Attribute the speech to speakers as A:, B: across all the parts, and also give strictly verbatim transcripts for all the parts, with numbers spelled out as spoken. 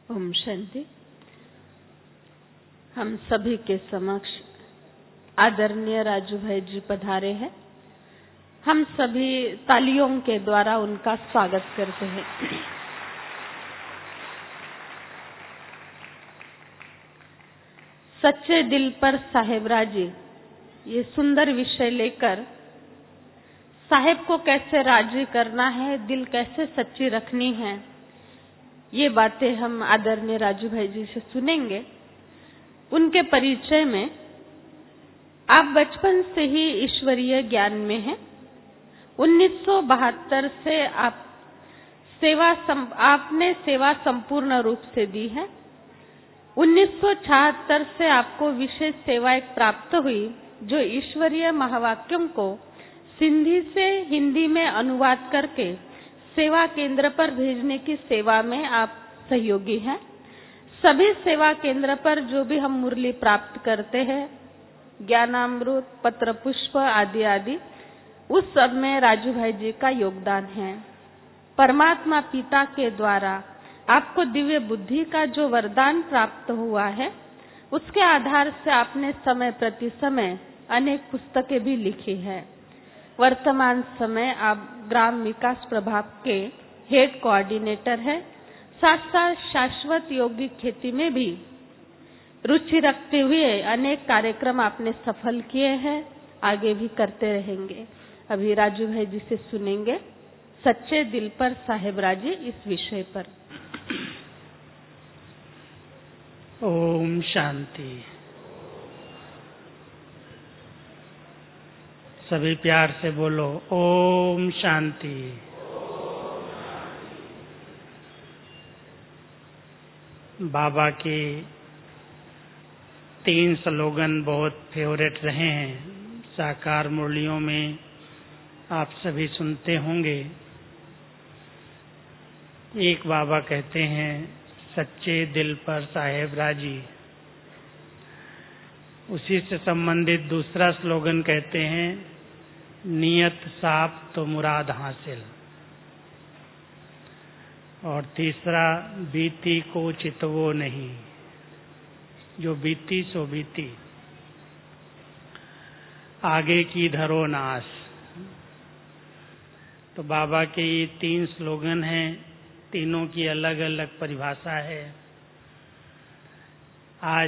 A: ओम शांति। हम सभी के समक्ष आदरणीय राजू भाई जी पधारे हैं। हम सभी तालियों के द्वारा उनका स्वागत करते हैं। सच्चे दिल पर साहेब राजी, ये सुंदर विषय लेकर साहेब को कैसे राजी करना है, दिल कैसे सच्ची रखनी है, ये बातें हम आदरणीय राजू भाई जी से सुनेंगे। उनके परिचय में, आप बचपन से ही ईश्वरीय ज्ञान में हैं। उन्नीस सौ बहत्तर से आप सेवा सम, आपने सेवा संपूर्ण रूप से दी है। उन्नीस सौ छिहत्तर से आपको विशेष सेवा एक प्राप्त हुई, जो ईश्वरीय महावाक्यों को सिंधी से हिंदी में अनुवाद करके सेवा केंद्र पर भेजने की सेवा में आप सहयोगी हैं। सभी सेवा केंद्र पर जो भी हम मुरली प्राप्त करते हैं, ज्ञानामृत, पत्र पुष्प आदि आदि, उस सब में राजू भाई जी का योगदान है। परमात्मा पिता के द्वारा आपको दिव्य बुद्धि का जो वरदान प्राप्त हुआ है, उसके आधार से आपने समय प्रति समय अनेक पुस्तकें भी लिखी है। वर्तमान समय आप ग्राम विकास प्रभाग के हेड कोऑर्डिनेटर हैं। साथ साथ शाश्वत योगिक खेती में भी रुचि रखते हुए अनेक कार्यक्रम आपने सफल किए हैं, आगे भी करते रहेंगे। अभी राजू भाई जी से सुनेंगे सच्चे दिल पर साहेब राजी इस विषय पर।
B: ओम शांति। सभी प्यार से बोलो ओम शांति। बाबा के तीन स्लोगन बहुत फेवरेट रहे हैं, साकार मुरलियों में आप सभी सुनते होंगे। एक बाबा कहते हैं सच्चे दिल पर साहेब राजी। उसी से संबंधित दूसरा स्लोगन कहते हैं नियत साफ तो मुराद हासिल। और तीसरा बीती को चितवो नहीं, जो बीती सो बीती, आगे की धरो नास। तो बाबा के ये तीन स्लोगन हैं, तीनों की अलग अलग परिभाषा है। आज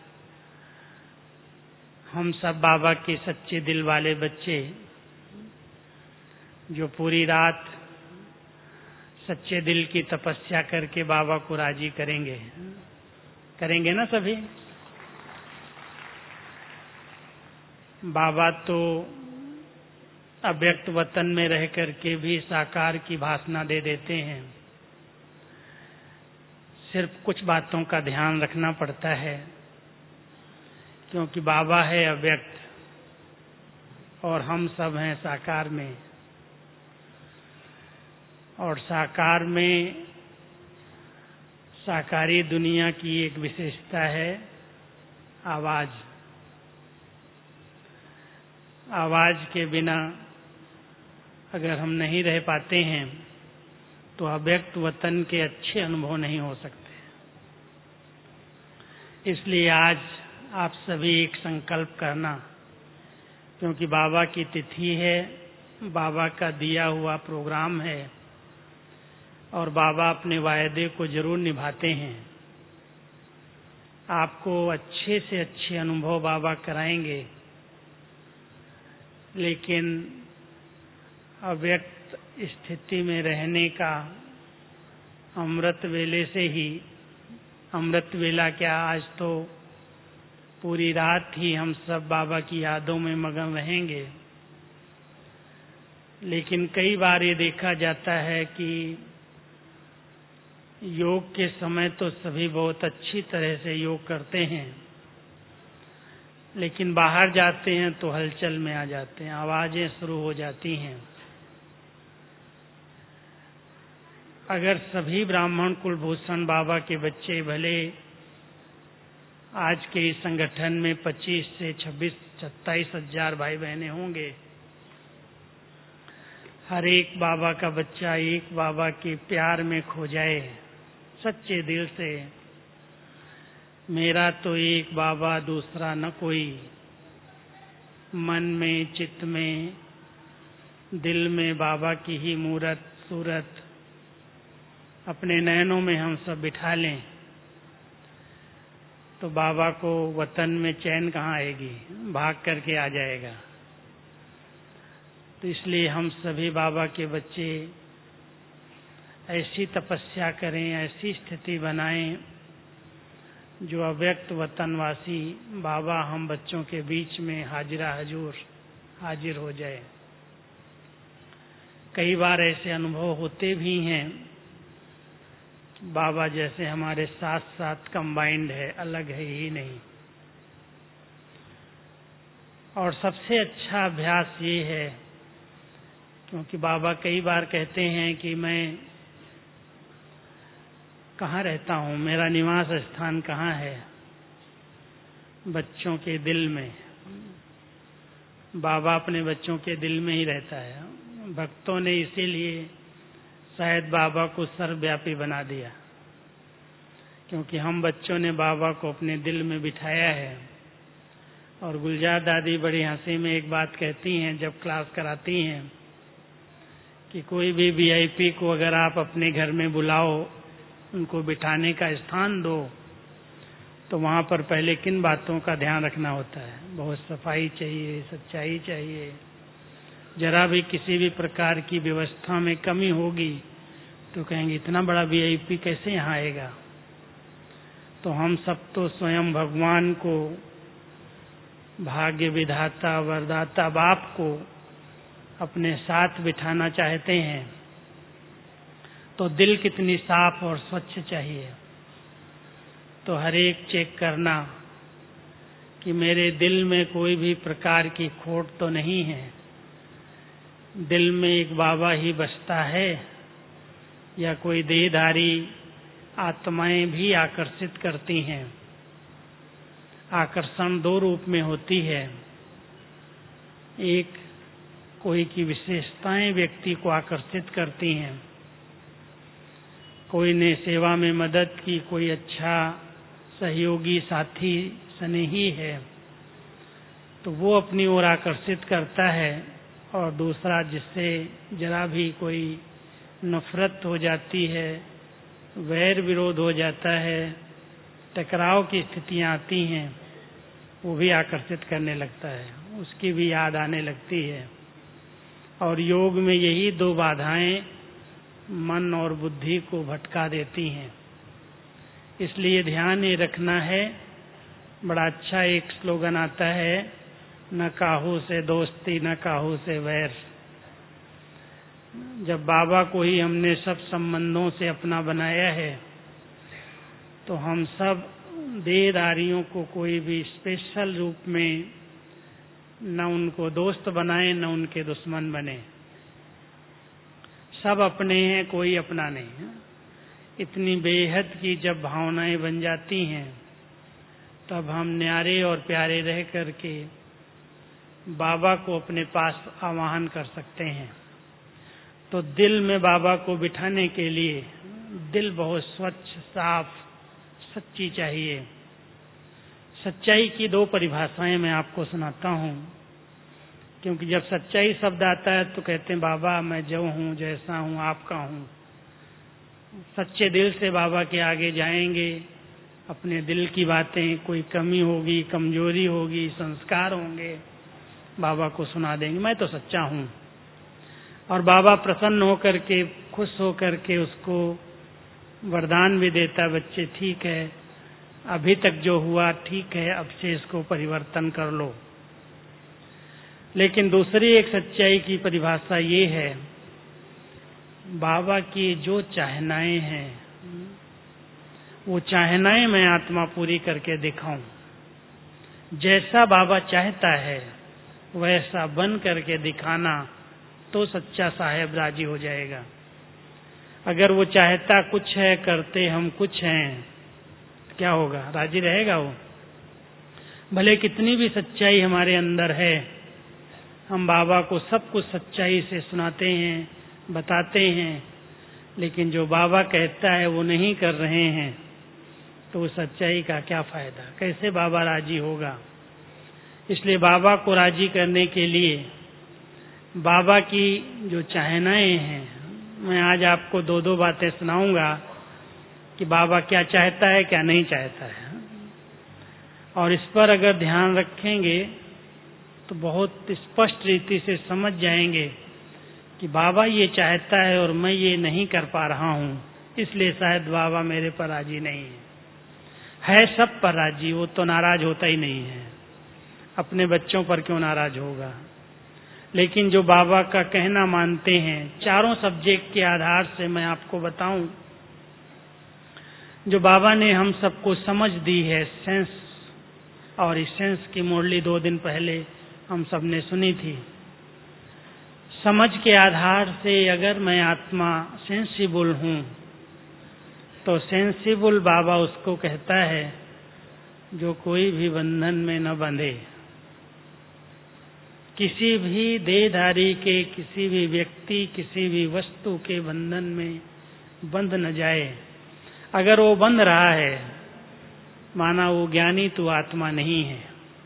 B: हम सब बाबा के सच्चे दिल वाले बच्चे, जो पूरी रात सच्चे दिल की तपस्या करके बाबा को राजी करेंगे, करेंगे ना सभी। बाबा तो अव्यक्त वतन में रह करके भी साकार की भाषणा दे देते हैं। सिर्फ कुछ बातों का ध्यान रखना पड़ता है, क्योंकि बाबा है अव्यक्त और हम सब हैं साकार में। और साकार में साकारी दुनिया की एक विशेषता है आवाज। आवाज के बिना अगर हम नहीं रह पाते हैं तो अव्यक्त वतन के अच्छे अनुभव नहीं हो सकते। इसलिए आज आप सभी एक संकल्प करना, क्योंकि बाबा की तिथि है, बाबा का दिया हुआ प्रोग्राम है और बाबा अपने वायदे को जरूर निभाते हैं। आपको अच्छे से अच्छे अनुभव बाबा कराएंगे, लेकिन अव्यक्त स्थिति में रहने का अमृत वेले से ही, अमृत वेला क्या, आज तो पूरी रात ही हम सब बाबा की यादों में मगन रहेंगे। लेकिन कई बार ये देखा जाता है कि योग के समय तो सभी बहुत अच्छी तरह से योग करते हैं, लेकिन बाहर जाते हैं तो हलचल में आ जाते हैं, आवाजें शुरू हो जाती हैं। अगर सभी ब्राह्मण कुलभूषण बाबा के बच्चे, भले आज के इस संगठन में पच्चीस से छब्बीस सत्ताईस हजार भाई बहने होंगे, हर एक बाबा का बच्चा एक बाबा के प्यार में खो जाए, सच्चे दिल से, मेरा तो एक बाबा दूसरा न कोई, मन में चित्त में दिल में बाबा की ही मूरत सूरत अपने नयनों में हम सब बिठा लें तो बाबा को वतन में चैन कहाँ आएगी, भाग करके आ जाएगा। तो इसलिए हम सभी बाबा के बच्चे ऐसी तपस्या करें, ऐसी स्थिति बनाएं जो अव्यक्त वतनवासी बाबा हम बच्चों के बीच में हाजिरा हजूर हाजिर हो जाए। कई बार ऐसे अनुभव होते भी हैं, बाबा जैसे हमारे साथ साथ कंबाइंड है, अलग है ही नहीं। और सबसे अच्छा अभ्यास ये है, क्योंकि बाबा कई बार कहते हैं कि मैं कहाँ रहता हूँ, मेरा निवास स्थान कहाँ है, बच्चों के दिल में। बाबा अपने बच्चों के दिल में ही रहता है। भक्तों ने इसीलिए शायद बाबा को सर्वव्यापी बना दिया, क्योंकि हम बच्चों ने बाबा को अपने दिल में बिठाया है। और गुलजार दादी बड़ी हंसी में एक बात कहती हैं जब क्लास कराती हैं कि कोई भी वीआईपी को अगर आप अपने घर में बुलाओ, उनको बिठाने का स्थान दो, तो वहाँ पर पहले किन बातों का ध्यान रखना होता है। बहुत सफाई चाहिए, सच्चाई चाहिए। जरा भी किसी भी प्रकार की व्यवस्था में कमी होगी तो कहेंगे इतना बड़ा वीआईपी कैसे यहाँ आएगा। तो हम सब तो स्वयं भगवान को, भाग्य विधाता वरदाता बाप को अपने साथ बिठाना चाहते हैं, तो दिल कितनी साफ और स्वच्छ चाहिए। तो हर एक चेक करना कि मेरे दिल में कोई भी प्रकार की खोट तो नहीं है, दिल में एक बाबा ही बसता है या कोई देहधारी आत्माएं भी आकर्षित करती हैं। आकर्षण दो रूप में होती है, एक कोई की विशेषताएं व्यक्ति को आकर्षित करती हैं, कोई ने सेवा में मदद की, कोई अच्छा सहयोगी साथी स्नेही है तो वो अपनी ओर आकर्षित करता है। और दूसरा जिससे जरा भी कोई नफरत हो जाती है, वैर विरोध हो जाता है, टकराव की स्थितियां आती हैं, वो भी आकर्षित करने लगता है, उसकी भी याद आने लगती है। और योग में यही दो बाधाएं मन और बुद्धि को भटका देती हैं। इसलिए ध्यान ये रखना है। बड़ा अच्छा एक स्लोगन आता है, न काहू से दोस्ती न काहू से वैर। जब बाबा को ही हमने सब संबंधों से अपना बनाया है तो हम सब देहधारियों को कोई भी स्पेशल रूप में न उनको दोस्त बनाए न उनके दुश्मन बने। सब अपने हैं, कोई अपना नहीं। इतनी बेहद की जब भावनाएं बन जाती हैं तब हम न्यारे और प्यारे रह करके बाबा को अपने पास आवाहन कर सकते हैं। तो दिल में बाबा को बिठाने के लिए दिल बहुत स्वच्छ, साफ, सच्ची चाहिए। सच्चाई की दो परिभाषाएं मैं आपको सुनाता हूँ, क्योंकि जब सच्चाई शब्द आता है तो कहते हैं बाबा मैं जो हूँ, जैसा हूँ, आपका हूँ। सच्चे दिल से बाबा के आगे जाएंगे, अपने दिल की बातें, कोई कमी होगी, कमजोरी होगी, संस्कार होंगे, बाबा को सुना देंगे, मैं तो सच्चा हूँ। और बाबा प्रसन्न होकर के, खुश होकर के उसको वरदान भी देता, बच्चे ठीक है, अभी तक जो हुआ ठीक है, अब से इसको परिवर्तन कर लो। लेकिन दूसरी एक सच्चाई की परिभाषा ये है, बाबा की जो चाहनाएं हैं वो चाहनाएं मैं आत्मा पूरी करके दिखाऊं। जैसा बाबा चाहता है वैसा बन करके दिखाना, तो सच्चा साहेब राजी हो जाएगा। अगर वो चाहता कुछ है, करते हम कुछ हैं, क्या होगा? राजी रहेगा वो? भले कितनी भी सच्चाई हमारे अंदर है, हम बाबा को सब कुछ सच्चाई से सुनाते हैं, बताते हैं, लेकिन जो बाबा कहता है वो नहीं कर रहे हैं, तो उस सच्चाई का क्या फायदा? कैसे बाबा राजी होगा? इसलिए बाबा को राजी करने के लिए बाबा की जो चाहनाएं हैं, मैं आज आपको दो दो बातें सुनाऊंगा कि बाबा क्या चाहता है, क्या नहीं चाहता है। और इस पर अगर ध्यान रखेंगे तो बहुत स्पष्ट रीति से समझ जाएंगे कि बाबा ये चाहता है और मैं ये नहीं कर पा रहा हूँ, इसलिए शायद बाबा मेरे पर राजी नहीं है। है सब पर राजी, वो तो नाराज होता ही नहीं है। अपने बच्चों पर क्यों नाराज होगा? लेकिन जो बाबा का कहना मानते हैं, चारों सब्जेक्ट के आधार से मैं आपको बताऊं, जो बाबा ने हम सबको समझ दी है, सेंस और इस सेंस की मुरली दो दिन पहले हम सब ने सुनी थी। समझ के आधार से अगर मैं आत्मा सेंसिबल हूँ, तो सेंसिबल बाबा उसको कहता है जो कोई भी बंधन में न बंधे, किसी भी देहधारी के, किसी भी व्यक्ति, किसी भी वस्तु के बंधन में बंध न जाए। अगर वो बंध रहा है, माना वो ज्ञानी तो आत्मा नहीं है।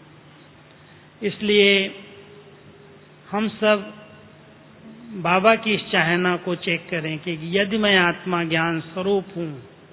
B: इसलिए हम सब बाबा की इस चाहना को चेक करें कि यदि मैं आत्मा ज्ञान स्वरूप हूँ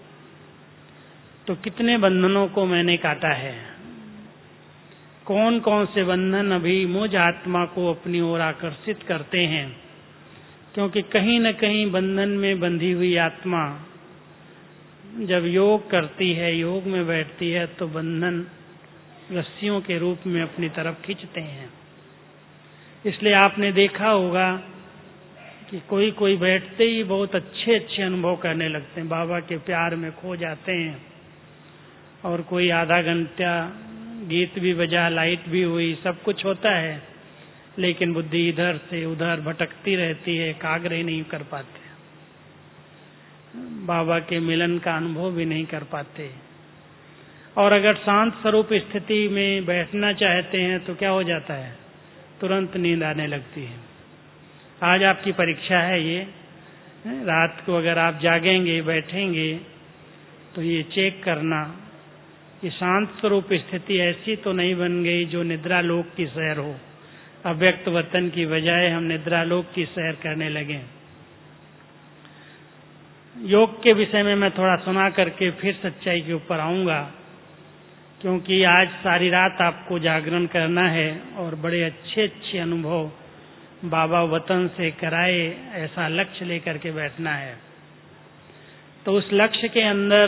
B: तो कितने बंधनों को मैंने काटा है, कौन कौन से बंधन अभी मुझ आत्मा को अपनी ओर आकर्षित करते हैं। क्योंकि कहीं न कहीं बंधन में बंधी हुई आत्मा जब योग करती है, योग में बैठती है, तो बंधन रस्सियों के रूप में अपनी तरफ खींचते हैं। इसलिए आपने देखा होगा कि कोई कोई बैठते ही बहुत अच्छे अच्छे अनुभव करने लगते हैं, बाबा के प्यार में खो जाते हैं। और कोई आधा घंटा गीत भी बजा, लाइट भी हुई, सब कुछ होता है, लेकिन बुद्धि इधर से उधर भटकती रहती है, एकाग्र ही नहीं कर पाते, बाबा के मिलन का अनुभव भी नहीं कर पाते। और अगर शांत स्वरूप स्थिति में बैठना चाहते हैं तो क्या हो जाता है? तुरंत नींद आने लगती है। आज आपकी परीक्षा है ये, रात को अगर आप जागेंगे, बैठेंगे, तो ये चेक करना कि शांत स्वरूप स्थिति ऐसी तो नहीं बन गई जो निद्रा लोक की सैर हो। अव्यक्त वतन की बजाय हम निद्रा लोक की सैर करने लगे। योग के विषय में मैं थोड़ा सुना करके फिर सच्चाई के ऊपर आऊंगा, क्योंकि आज सारी रात आपको जागरण करना है और बड़े अच्छे अच्छे अनुभव बाबा वतन से कराए, ऐसा लक्ष्य लेकर के बैठना है। तो उस लक्ष्य के अंदर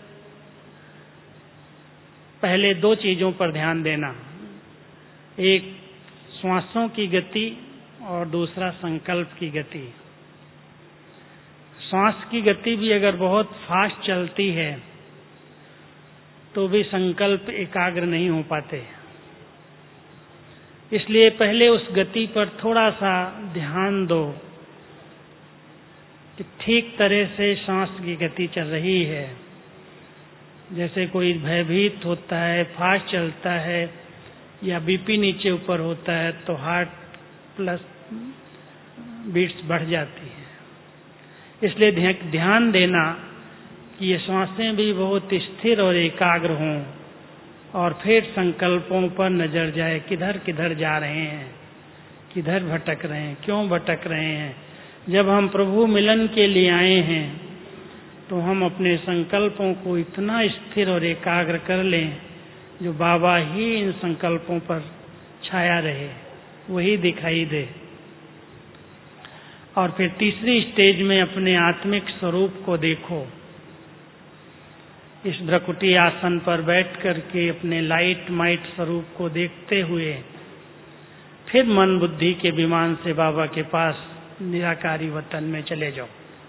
B: पहले दो चीजों पर ध्यान देना, एक श्वासों की गति और दूसरा संकल्प की गति। श्वास की गति भी अगर बहुत फास्ट चलती है तो भी संकल्प एकाग्र नहीं हो पाते। इसलिए पहले उस गति पर थोड़ा सा ध्यान दो कि ठीक तरह से सांस की गति चल रही है। जैसे कोई भयभीत होता है, फास्ट चलता है, या बीपी नीचे ऊपर होता है तो हार्ट प्लस बीट्स बढ़ जाती है। इसलिए ध्यान देना कि ये श्वासें भी बहुत स्थिर और एकाग्र हों, और फिर संकल्पों पर नजर जाए, किधर किधर जा रहे हैं, किधर भटक रहे हैं, क्यों भटक रहे हैं। जब हम प्रभु मिलन के लिए आए हैं तो हम अपने संकल्पों को इतना स्थिर और एकाग्र कर लें जो बाबा ही इन संकल्पों पर छाया रहे, वही दिखाई दे। और फिर तीसरी स्टेज में अपने आत्मिक स्वरूप को देखो। इस भ्रकुटी आसन पर बैठ करके अपने लाइट माइट स्वरूप को देखते हुए फिर मन बुद्धि के विमान से बाबा के पास निराकारी वतन में चले जाओ।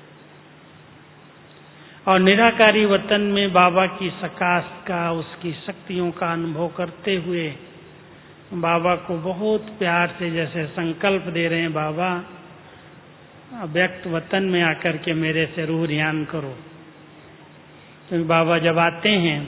B: और निराकारी वतन में बाबा की सकाश का, उसकी शक्तियों का अनुभव करते हुए बाबा को बहुत प्यार से जैसे संकल्प दे रहे हैं, बाबा अव्यक्त वतन में आकर के मेरे से रूह ध्यान करो। क्योंकि बाबा जब आते हैं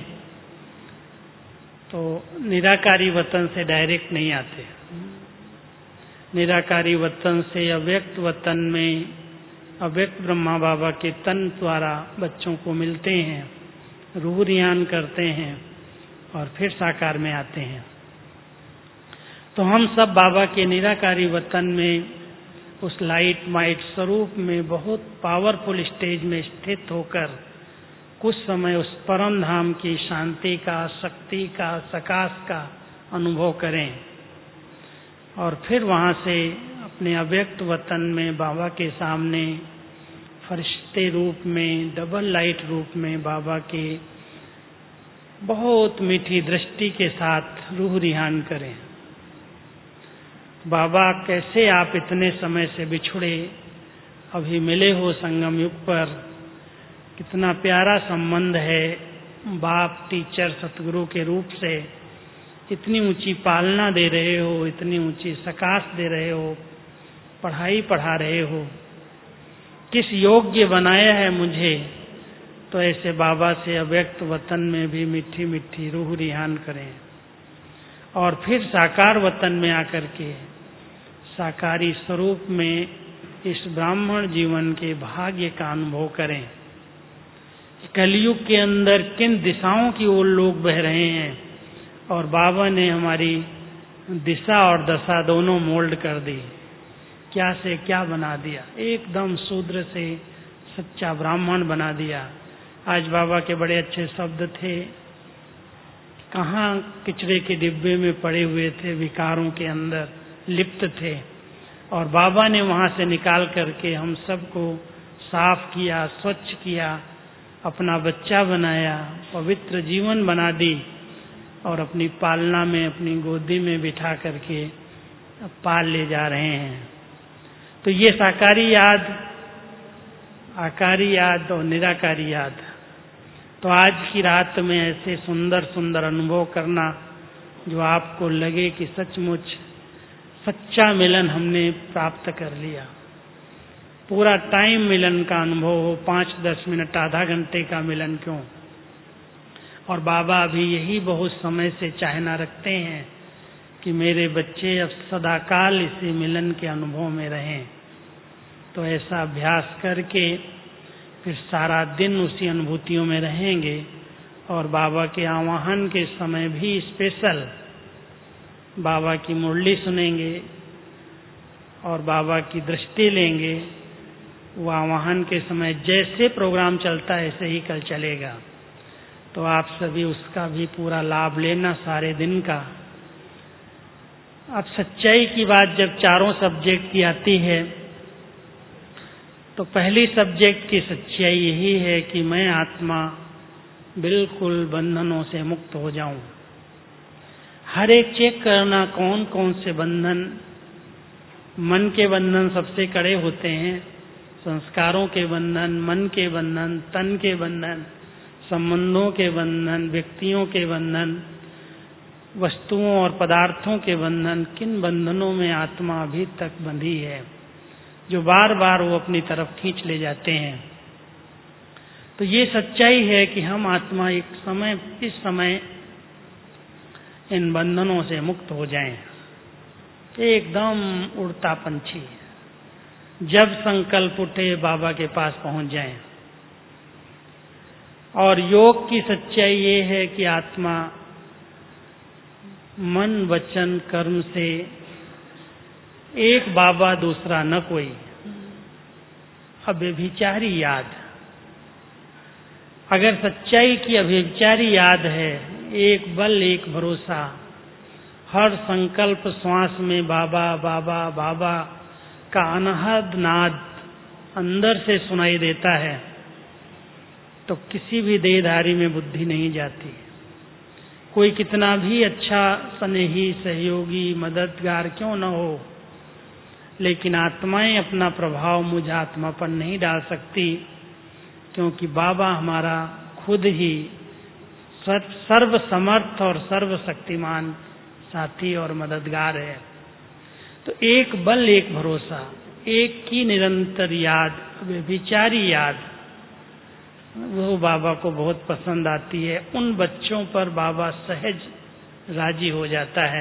B: तो निराकारी वतन से डायरेक्ट नहीं आते, निराकारी वतन से अव्यक्त वतन में अव्यक्त ब्रह्मा बाबा के तन द्वारा बच्चों को मिलते हैं, रूह रियान करते हैं और फिर साकार में आते हैं। तो हम सब बाबा के निराकारी वतन में उस लाइट माइट स्वरूप में बहुत पावरफुल स्टेज में स्थित होकर कुछ समय उस परम धाम की शांति का, शक्ति का, सकाश का अनुभव करें और फिर वहाँ से अपने अव्यक्त वतन में बाबा के सामने फरिश्ते रूप में, डबल लाइट रूप में बाबा के बहुत मीठी दृष्टि के साथ रूह रिहान करें। बाबा, कैसे आप इतने समय से बिछुड़े अभी मिले हो संगम युग पर, कितना प्यारा संबंध है बाप टीचर सतगुरु के रूप से, इतनी ऊंची पालना दे रहे हो, इतनी ऊंची सकाश दे रहे हो, पढ़ाई पढ़ा रहे हो, किस योग्य बनाया है मुझे। तो ऐसे बाबा से अव्यक्त वतन में भी मीठी मीठी रूह रिहान करें और फिर साकार वतन में आकर के साकारी स्वरूप में इस ब्राह्मण जीवन के भाग्य का अनुभव करें। कलयुग के अंदर किन दिशाओं की ओर लोग बह रहे हैं और बाबा ने हमारी दिशा और दशा दोनों मोल्ड कर दी, क्या से क्या बना दिया, एकदम शूद्र से सच्चा ब्राह्मण बना दिया। आज बाबा के बड़े अच्छे शब्द थे, कहाँ किचड़े के डिब्बे में पड़े हुए थे, विकारों के अंदर लिप्त थे और बाबा ने वहाँ से निकाल करके हम सबको साफ किया, स्वच्छ किया, अपना बच्चा बनाया, पवित्र जीवन बना दी और अपनी पालना में, अपनी गोदी में बिठा करके पाल ले जा रहे हैं। तो ये साकारी याद, आकारी याद और निराकारी याद। तो आज की रात में ऐसे सुंदर सुंदर अनुभव करना जो आपको लगे कि सचमुच सच्चा मिलन हमने प्राप्त कर लिया। पूरा टाइम मिलन का अनुभव हो, पाँच दस मिनट आधा घंटे का मिलन क्यों। और बाबा भी यही बहुत समय से चाहना रखते हैं कि मेरे बच्चे अब सदाकाल इसी मिलन के अनुभव में रहें। तो ऐसा अभ्यास करके फिर सारा दिन उसी अनुभूतियों में रहेंगे और बाबा के आवाहन के समय भी स्पेशल बाबा की मुरली सुनेंगे और बाबा की दृष्टि लेंगे। वो आवाहन के समय जैसे प्रोग्राम चलता है ऐसे ही कल चलेगा। तो आप सभी उसका भी पूरा लाभ लेना सारे दिन का। अब सच्चाई की बात जब चारों सब्जेक्ट की आती है तो पहली सब्जेक्ट की सच्चाई यही है कि मैं आत्मा बिल्कुल बंधनों से मुक्त हो जाऊं। हर एक चेक करना कौन कौन से बंधन, मन के बंधन सबसे कड़े होते हैं, संस्कारों के बंधन, मन के बंधन, तन के बंधन, संबंधों के बंधन, व्यक्तियों के बंधन, वस्तुओं और पदार्थों के बंधन, किन बंधनों में आत्मा अभी तक बंधी है जो बार बार वो अपनी तरफ खींच ले जाते हैं। तो ये सच्चाई है कि हम आत्मा एक समय, इस समय इन बंधनों से मुक्त हो जाएं, एकदम उड़ता पंछी जब संकल्प उठे बाबा के पास पहुंच जाएं। और योग की सच्चाई ये है कि आत्मा मन वचन कर्म से एक बाबा दूसरा न कोई, अव्यभिचारी याद। अगर सच्चाई की अव्यभिचारी याद है, एक बल एक भरोसा, हर संकल्प श्वास में बाबा बाबा बाबा का अनहद नाद अंदर से सुनाई देता है, तो किसी भी देहधारी में बुद्धि नहीं जाती। कोई कितना भी अच्छा स्नेही, सहयोगी, मददगार क्यों न हो, लेकिन आत्माएं अपना प्रभाव मुझ आत्मा पर नहीं डाल सकती, क्योंकि बाबा हमारा खुद ही सर्व समर्थ और सर्व शक्तिमान साथी और मददगार है। तो एक बल एक भरोसा, एक की निरंतर याद, व्यभिचारी याद, वो बाबा को बहुत पसंद आती है। उन बच्चों पर बाबा सहज राजी हो जाता है।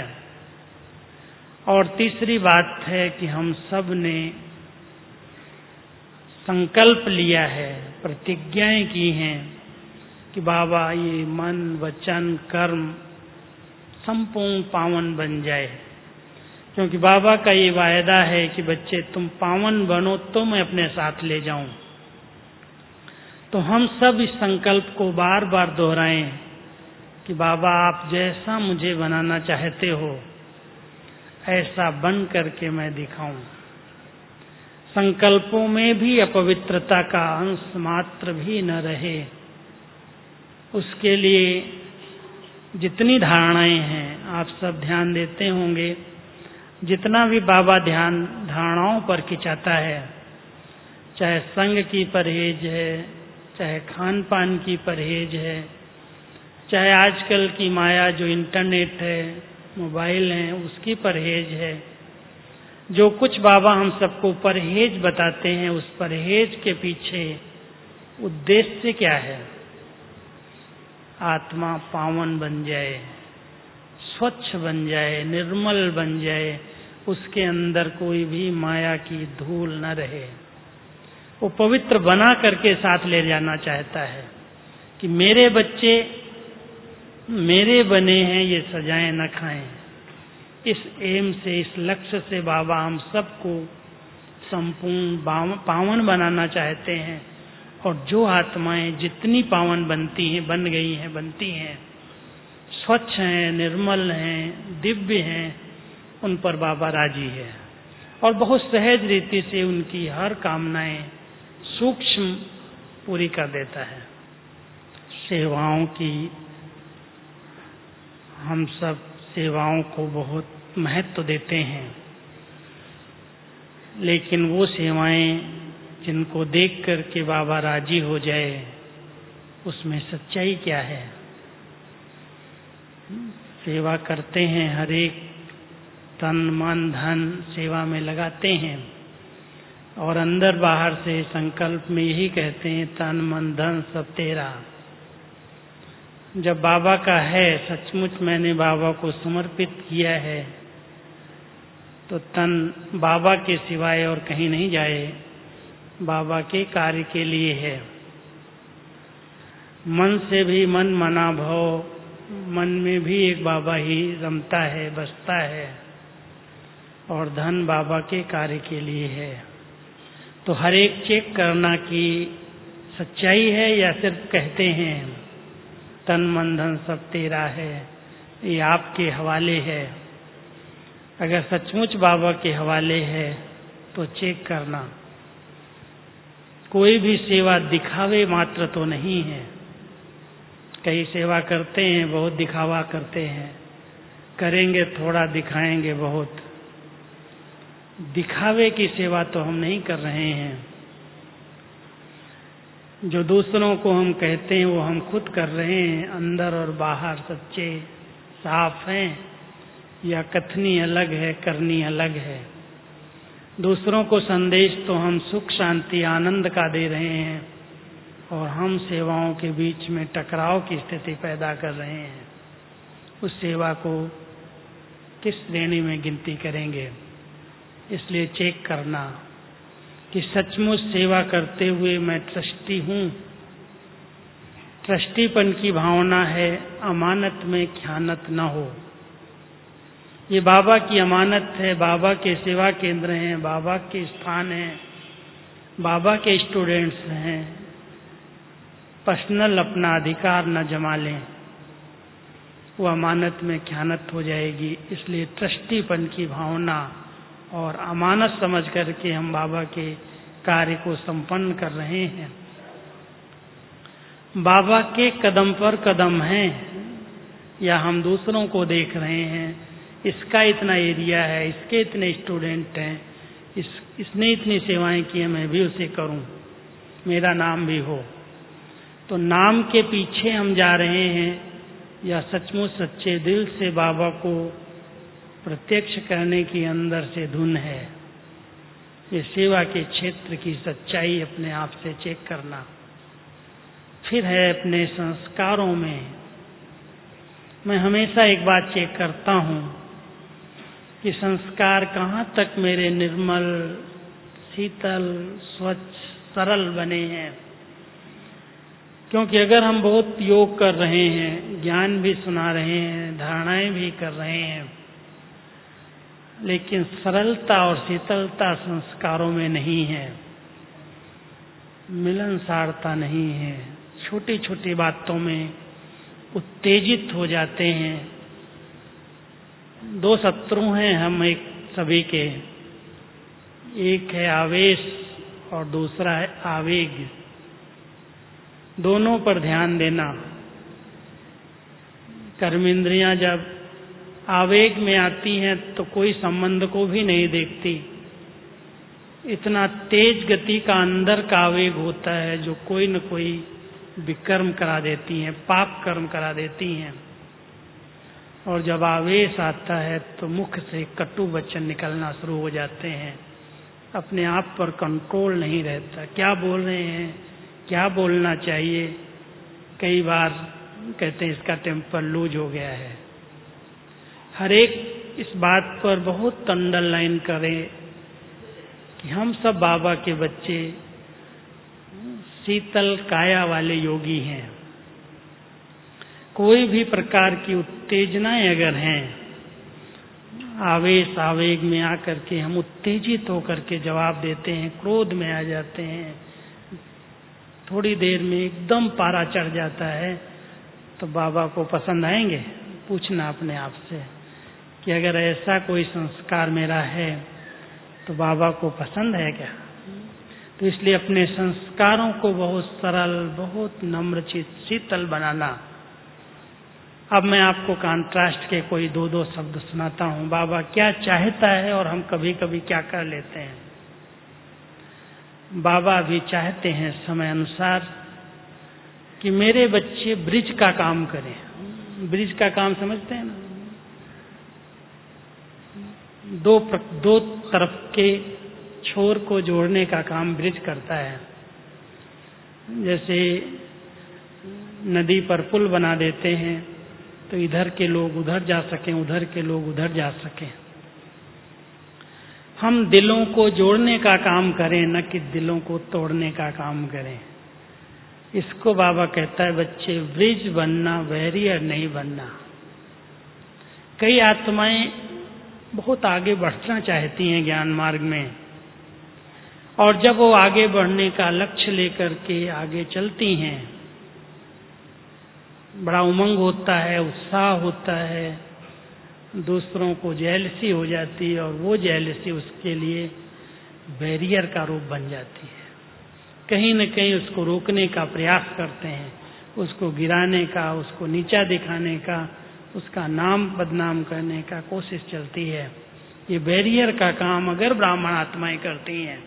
B: और तीसरी बात है कि हम सब ने संकल्प लिया है, प्रतिज्ञाएं की हैं कि बाबा ये मन वचन कर्म संपूर्ण पावन बन जाए, क्योंकि बाबा का ये वायदा है कि बच्चे तुम पावन बनो तो मैं अपने साथ ले जाऊं। तो हम सब इस संकल्प को बार बार दोहराएं कि बाबा आप जैसा मुझे बनाना चाहते हो ऐसा बन करके मैं दिखाऊं। संकल्पों में भी अपवित्रता का अंश मात्र भी न रहे, उसके लिए जितनी धारणाएं हैं आप सब ध्यान देते होंगे। जितना भी बाबा ध्यान धारणाओं पर खिंचाता है, चाहे संग की परहेज है, चाहे खान पान की परहेज है, चाहे आजकल की माया जो इंटरनेट है मोबाइल है उसकी परहेज है, जो कुछ बाबा हम सबको परहेज बताते हैं उस परहेज के पीछे उद्देश्य क्या है? आत्मा पावन बन जाए, स्वच्छ बन जाए, निर्मल बन जाए, उसके अंदर कोई भी माया की धूल न रहे। वो पवित्र बना करके साथ ले जाना चाहता है कि मेरे बच्चे मेरे बने हैं, ये सजाएं न खाएं। इस एम से, इस लक्ष्य से बाबा हम सबको संपूर्ण पावन बनाना चाहते हैं। और जो आत्माएं जितनी पावन बनती हैं, बन गई हैं, बनती हैं, स्वच्छ हैं, निर्मल हैं, दिव्य हैं, उन पर बाबा राजी है और बहुत सहज रीति से उनकी हर कामनाएं सूक्ष्म पूरी कर देता है। सेवाओं की हम सब सेवाओं को बहुत महत्व देते हैं, लेकिन वो सेवाएं जिनको देख कर के बाबा राजी हो जाए उसमें सच्चाई क्या है? सेवा करते हैं, हर एक तन मन धन सेवा में लगाते हैं और अंदर बाहर से संकल्प में यही कहते हैं तन मन धन सब तेरा। जब बाबा का है सचमुच मैंने बाबा को समर्पित किया है तो तन बाबा के सिवाय और कहीं नहीं जाए, बाबा के कार्य के लिए है। मन से भी मन मना भव, मन में भी एक बाबा ही रमता है, बसता है और धन बाबा के कार्य के लिए है। तो हर एक चेक करना कि सच्चाई है या सिर्फ कहते हैं तन मन धन सब तेरा है, ये आपके हवाले है। अगर सचमुच बाबा के हवाले है तो चेक करना। कोई भी सेवा दिखावे मात्र तो नहीं है। कई सेवा करते हैं, बहुत दिखावा करते हैं, करेंगे थोड़ा दिखाएंगे बहुत। दिखावे की सेवा तो हम नहीं कर रहे हैं। जो दूसरों को हम कहते हैं वो हम खुद कर रहे हैं। अंदर और बाहर सच्चे साफ हैं या कथनी अलग है, करनी अलग है। दूसरों को संदेश तो हम सुख शांति आनंद का दे रहे हैं और हम सेवाओं के बीच में टकराव की स्थिति पैदा कर रहे हैं। उस सेवा को किस श्रेणी में गिनती करेंगे? इसलिए चेक करना कि सचमुच सेवा करते हुए मैं ट्रस्टी हूँ। ट्रस्टीपन की भावना है, अमानत में ख़यानत न हो। ये बाबा की अमानत है, बाबा के सेवा केंद्र हैं, बाबा के स्थान हैं, बाबा के स्टूडेंट्स हैं। पर्सनल अपना अधिकार न जमा लें, वो अमानत में ख़यानत हो जाएगी। इसलिए ट्रस्टीपन की भावना और अमानत समझ करके हम बाबा के कार्य को संपन्न कर रहे हैं। बाबा के कदम पर कदम हैं या हम दूसरों को देख रहे हैं, इसका इतना एरिया है, इसके इतने स्टूडेंट हैं, इस इसने इतनी सेवाएं की हैं, मैं भी उसे करूं, मेरा नाम भी हो। तो नाम के पीछे हम जा रहे हैं या सचमुच सच्चे दिल से बाबा को प्रत्यक्ष करने की अंदर से धुन है? ये सेवा के क्षेत्र की सच्चाई अपने आप से चेक करना। फिर है अपने संस्कारों में। मैं हमेशा एक बात चेक करता हूँ कि संस्कार कहाँ तक मेरे निर्मल शीतल स्वच्छ सरल बने हैं। क्योंकि अगर हम बहुत योग कर रहे हैं, ज्ञान भी सुना रहे हैं, धारणाएं भी कर रहे हैं, लेकिन सरलता और शीतलता संस्कारों में नहीं है, मिलनसारता नहीं है, छोटी छोटी बातों में उत्तेजित हो जाते हैं। दो शत्रु हैं हम एक सभी के, एक है आवेश और दूसरा है आवेग। दोनों पर ध्यान देना। कर्मेंद्रियां जब आवेग में आती हैं तो कोई संबंध को भी नहीं देखती। इतना तेज गति का अंदर का आवेग होता है जो कोई न कोई विकर्म करा देती हैं, पाप कर्म करा देती हैं। और जब आवेश आता है तो मुख से कटु वचन निकलना शुरू हो जाते हैं। अपने आप पर कंट्रोल नहीं रहता। क्या बोल रहे हैं, क्या बोलना चाहिए, कई बार कहते हैं इसका टेम्पर लूज हो गया है। हर एक इस बात पर बहुत अंडरलाइन करें कि हम सब बाबा के बच्चे शीतल काया वाले योगी हैं। कोई भी प्रकार की उत्तेजनाएं अगर हैं, आवेश आवेग में आकर के हम उत्तेजित होकर के जवाब देते हैं, क्रोध में आ जाते हैं, थोड़ी देर में एकदम पारा चढ़ जाता है, तो बाबा को पसंद आएंगे? पूछना अपने आप से कि अगर ऐसा कोई संस्कार मेरा है तो बाबा को पसंद है क्या? तो इसलिए अपने संस्कारों को बहुत सरल, बहुत नम्र, शीतल बनाना। अब मैं आपको कॉन्ट्रास्ट के कोई दो दो शब्द सुनाता हूँ। बाबा क्या चाहता है और हम कभी कभी क्या कर लेते हैं। बाबा भी चाहते हैं समय अनुसार कि मेरे बच्चे ब्रिज का काम करें। ब्रिज का काम समझते हैं ना? दो दो तरफ के छोर को जोड़ने का काम ब्रिज करता है। जैसे नदी पर पुल बना देते हैं तो इधर के लोग उधर जा सकें, उधर के लोग उधर जा सकें। हम दिलों को जोड़ने का काम करें, न कि दिलों को तोड़ने का काम करें। इसको बाबा कहता है बच्चे ब्रिज बनना, बैरियर नहीं बनना। कई आत्माएं बहुत आगे बढ़ना चाहती हैं ज्ञान मार्ग में, और जब वो आगे बढ़ने का लक्ष्य लेकर के आगे चलती हैं, बड़ा उमंग होता है, उत्साह होता है, दूसरों को जेलसी हो जाती है और वो जेलसी उसके लिए बैरियर का रूप बन जाती है। कहीं न कहीं उसको रोकने का प्रयास करते हैं, उसको गिराने का, उसको नीचा दिखाने का, उसका नाम बदनाम करने का कोशिश चलती है। ये बैरियर का काम अगर ब्राह्मण आत्माएं करती हैं,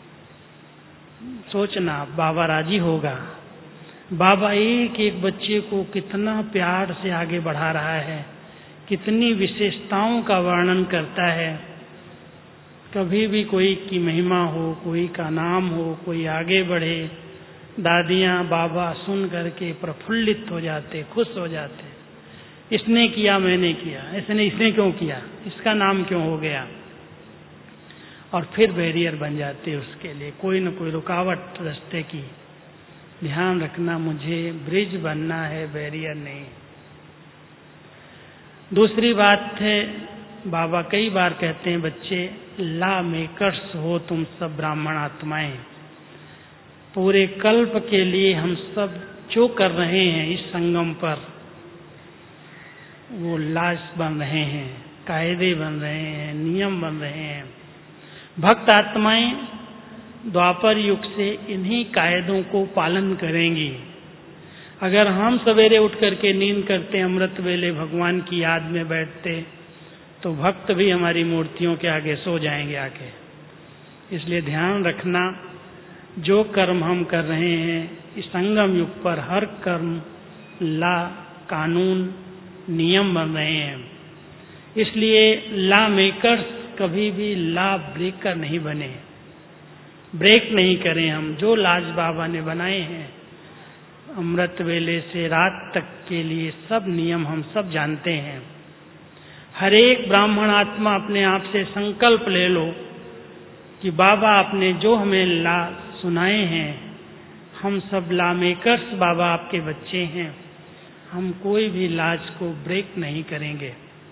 B: सोचना बाबा राजी होगा। बाबा एक एक बच्चे को कितना प्यार से आगे बढ़ा रहा है, कितनी विशेषताओं का वर्णन करता है। कभी भी कोई की महिमा हो, कोई का नाम हो, कोई आगे बढ़े, दादियाँ बाबा सुन करके प्रफुल्लित हो जाते, खुश हो जाते। इसने किया, मैंने किया, इसने इसने क्यों किया, इसका नाम क्यों हो गया, और फिर बैरियर बन जाते उसके लिए कोई न कोई रुकावट रास्ते की। ध्यान रखना, मुझे ब्रिज बनना है, बैरियर नहीं। दूसरी बात है, बाबा कई बार कहते हैं बच्चे ला मेकर्स हो तुम सब ब्राह्मण आत्माएं। पूरे कल्प के लिए हम सब जो कर रहे हैं इस संगम पर, वो लाज बन रहे हैं, कायदे बन रहे हैं, नियम बन रहे हैं। भक्त आत्माएं द्वापर युग से इन्हीं कायदों को पालन करेंगी। अगर हम सवेरे उठ करके नींद करते, अमृत वेले भगवान की याद में बैठते, तो भक्त भी हमारी मूर्तियों के आगे सो जाएंगे आके। इसलिए ध्यान रखना, जो कर्म हम कर रहे हैं इस संगम युग पर, हर कर्म ला, कानून, नियम बन रहे हैं। इसलिए ला मेकर्स कभी भी ला ब्रेकर नहीं बने, ब्रेक नहीं करें हम। जो लाज बाबा ने बनाए हैं अमृत वेले से रात तक के लिए, सब नियम हम सब जानते हैं। हर एक ब्राह्मण आत्मा अपने आप से संकल्प ले लो कि बाबा आपने जो हमें ला सुनाए हैं। हम सब लॉ मेकर्स बाबा आपके बच्चे हैं, हम कोई भी लॉज को ब्रेक नहीं करेंगे।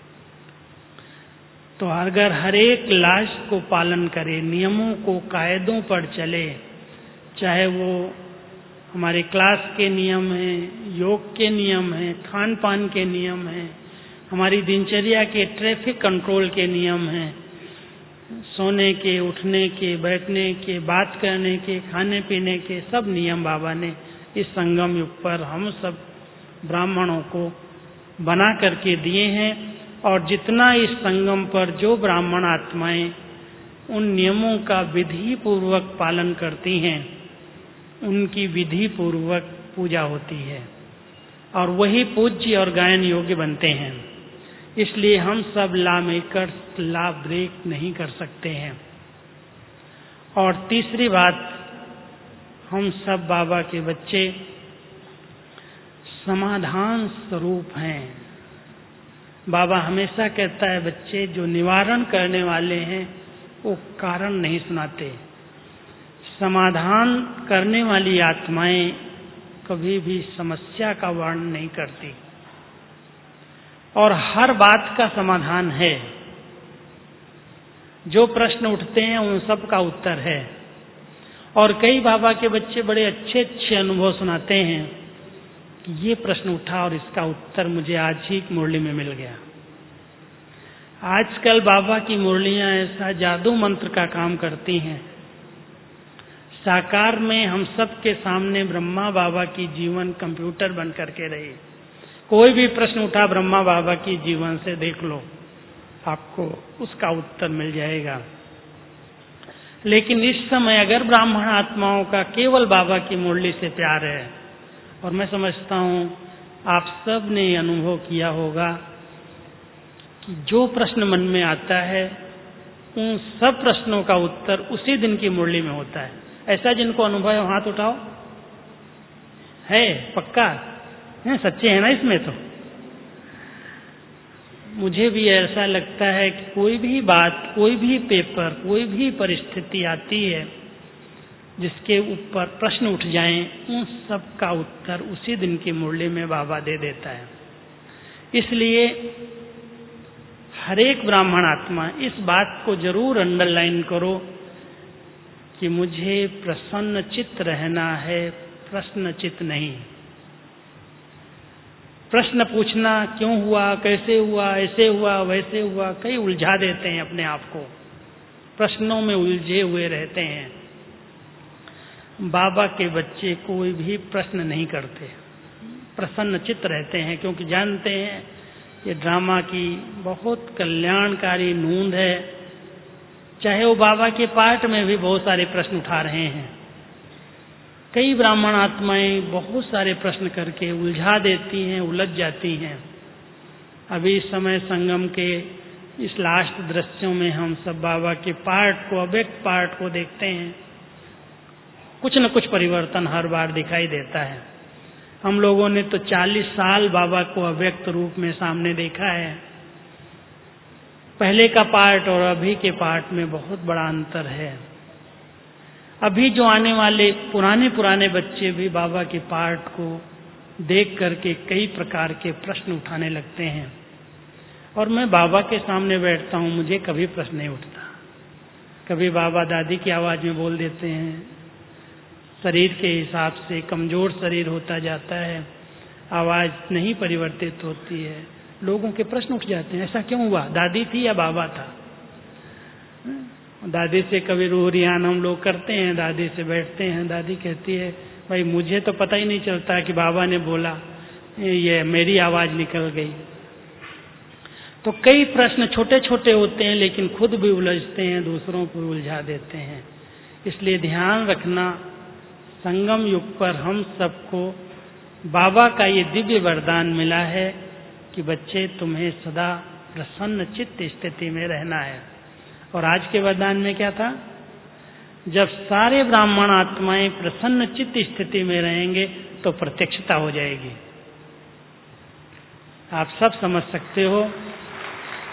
B: तो अगर हर एक लॉज को पालन करे, नियमों को कायदों पर चले, चाहे वो हमारे क्लास के नियम हैं, योग के नियम हैं, खान पान के नियम हैं, हमारी दिनचर्या के ट्रैफिक कंट्रोल के नियम हैं, सोने के, उठने के, बैठने के, बात करने के, खाने पीने के, सब नियम बाबा ने इस संगम युग पर हम सब ब्राह्मणों को बना करके दिए हैं। और जितना इस संगम पर जो ब्राह्मण आत्माएं उन नियमों का विधि पूर्वक पालन करती हैं, उनकी विधि पूर्वक पूजा होती है और वही पूज्य और गायन योग्य बनते हैं। इसलिए हम सब लॉ मेकर्स लॉ ब्रेक नहीं कर सकते हैं। और तीसरी बात, हम सब बाबा के बच्चे समाधान स्वरूप हैं। बाबा हमेशा कहता है, बच्चे जो निवारण करने वाले हैं वो कारण नहीं सुनाते। समाधान करने वाली आत्माएं कभी भी समस्या का वर्णन नहीं करती और हर बात का समाधान है। जो प्रश्न उठते हैं उन सब का उत्तर है। और कई बाबा के बच्चे बड़े अच्छे अच्छे अनुभव सुनाते हैं कि ये प्रश्न उठा और इसका उत्तर मुझे आज ही मुरली में मिल गया। आजकल बाबा की मुरलियां ऐसा जादू मंत्र का काम करती हैं। साकार में हम सब के सामने ब्रह्मा बाबा की जीवन कंप्यूटर बन करके रही। कोई भी प्रश्न उठा ब्रह्मा बाबा की जीवन से देख लो, आपको उसका उत्तर मिल जाएगा। लेकिन इस समय अगर ब्राह्मण आत्माओं का केवल बाबा की मुरली से प्यार है, और मैं समझता हूं आप सब ने अनुभव किया होगा कि जो प्रश्न मन में आता है उन सब प्रश्नों का उत्तर उसी दिन की मुरली में होता है। ऐसा जिनको अनुभव है हाथ उठाओ। है पक्का है, सच्चे हैं ना इसमें? तो मुझे भी ऐसा लगता है कि कोई भी बात, कोई भी पेपर, कोई भी परिस्थिति आती है जिसके ऊपर प्रश्न उठ जाएं, उन सब का उत्तर उसी दिन की मुरली में बाबा दे देता है। इसलिए हर एक ब्राह्मण आत्मा इस बात को जरूर अंडरलाइन करो कि मुझे प्रसन्न चित्त रहना है, प्रश्न चित्त नहीं। प्रश्न पूछना क्यों हुआ, कैसे हुआ, ऐसे हुआ, वैसे हुआ, कई उलझा देते हैं अपने आप को, प्रश्नों में उलझे हुए रहते हैं। बाबा के बच्चे कोई भी प्रश्न नहीं करते, प्रसन्न चित्त रहते हैं, क्योंकि जानते हैं ये ड्रामा की बहुत कल्याणकारी नूंद है। चाहे वो बाबा के पाठ में भी बहुत सारे प्रश्न उठा रहे हैं। कई ब्राह्मण आत्माएं बहुत सारे प्रश्न करके उलझा देती हैं, उलझ जाती हैं। अभी इस समय संगम के इस लास्ट दृश्यों में हम सब बाबा के पाठ को, अव्यक्त पाठ को देखते हैं। कुछ न कुछ परिवर्तन हर बार दिखाई देता है। हम लोगों ने तो चालीस साल बाबा को अव्यक्त रूप में सामने देखा है। पहले का पाठ और अभी के पाठ में बहुत बड़ा अंतर है। अभी जो आने वाले पुराने पुराने बच्चे भी बाबा के पाठ को देख करके कई प्रकार के प्रश्न उठाने लगते हैं। और मैं बाबा के सामने बैठता हूँ, मुझे कभी प्रश्न नहीं उठता। कभी बाबा दादी की आवाज़ में बोल देते हैं, शरीर के हिसाब से कमज़ोर शरीर होता जाता है, आवाज़ नहीं परिवर्तित होती है, लोगों के प्रश्न उठ जाते हैं, ऐसा क्यों हुआ? दादी थी या बाबा था? दादी से कभी रूह रियान हम लोग करते हैं, दादी से बैठते हैं, दादी कहती है, भाई मुझे तो पता ही नहीं चलता कि बाबा ने बोला, ये मेरी आवाज़ निकल गई। तो कई प्रश्न छोटे छोटे होते हैं, लेकिन खुद भी उलझते हैं, दूसरों को उलझा देते हैं। इसलिए ध्यान रखना, संगम युग पर हम सबको बाबा का ये दिव्य वरदान मिला है कि बच्चे तुम्हें सदा प्रसन्न चित्त स्थिति में रहना है। और आज के वरदान में क्या था? जब सारे ब्राह्मण आत्माएं प्रसन्न चित्त स्थिति में रहेंगे तो प्रत्यक्षता हो जाएगी। आप सब समझ सकते हो।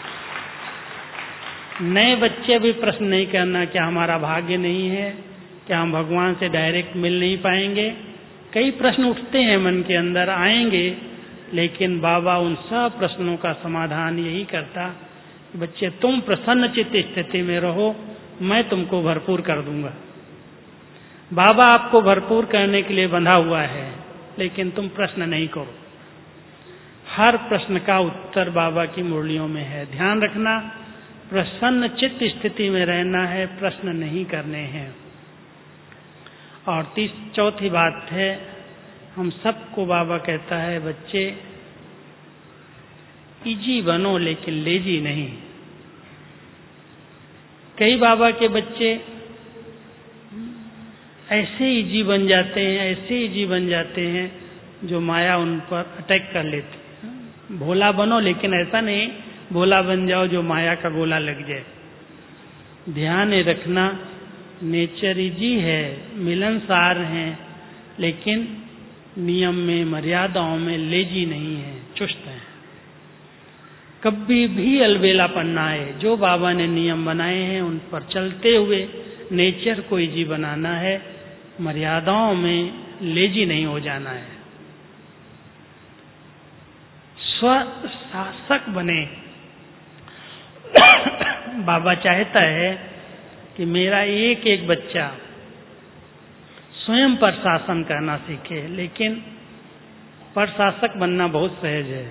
B: नए बच्चे भी प्रश्न नहीं करना, क्या हमारा भाग्य नहीं है, क्या हम भगवान से डायरेक्ट मिल नहीं पाएंगे? कई प्रश्न उठते हैं मन के अंदर, आएंगे, लेकिन बाबा उन सब प्रश्नों का समाधान यही करता कि बच्चे तुम प्रसन्न चित्त स्थिति में रहो, मैं तुमको भरपूर कर दूंगा। बाबा आपको भरपूर करने के लिए बंधा हुआ है, लेकिन तुम प्रश्न नहीं करो। हर प्रश्न का उत्तर बाबा की मुरलियों में है। ध्यान रखना, प्रसन्न चित्त स्थिति में रहना है, प्रश्न नहीं करने हैं। और तीस चौथी बात है, हम सबको बाबा कहता है बच्चे इजी बनो लेकिन लेजी नहीं। कई बाबा के बच्चे ऐसे इजी बन जाते हैं, ऐसे इजी बन जाते हैं जो माया उन पर अटैक कर लेती है। भोला बनो, लेकिन ऐसा नहीं भोला बन जाओ जो माया का गोला लग जाए। ध्यान रखना, नेचर इजी है, मिलनसार हैं, लेकिन नियम में, मर्यादाओं में लेजी नहीं है, चुस्त है। कभी भी अलबेलापन ना आए। जो बाबा ने नियम बनाए हैं उन पर चलते हुए नेचर को इजी बनाना है, मर्यादाओं में लेजी नहीं हो जाना है। स्वशासक बने। बाबा चाहता है कि मेरा एक एक बच्चा स्वयं पर शासन करना सीखे, लेकिन प्रशासक बनना बहुत सहज है,